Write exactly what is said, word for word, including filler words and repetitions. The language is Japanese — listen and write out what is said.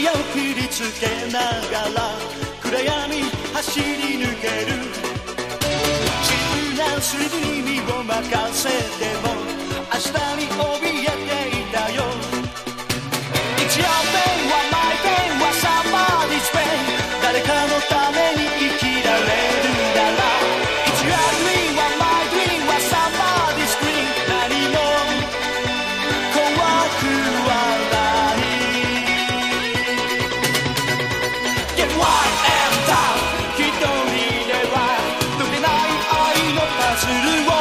夜を切りつけながら暗闇走り抜ける自由なスリルに身を任せても明日に怯えていたよ It's your day は my day は somebody's day 誰かのために生きられるなら It's your dream は my dream は somebody's dream 何も怖くはない Get wild and tough 一人では解けない愛のパズルを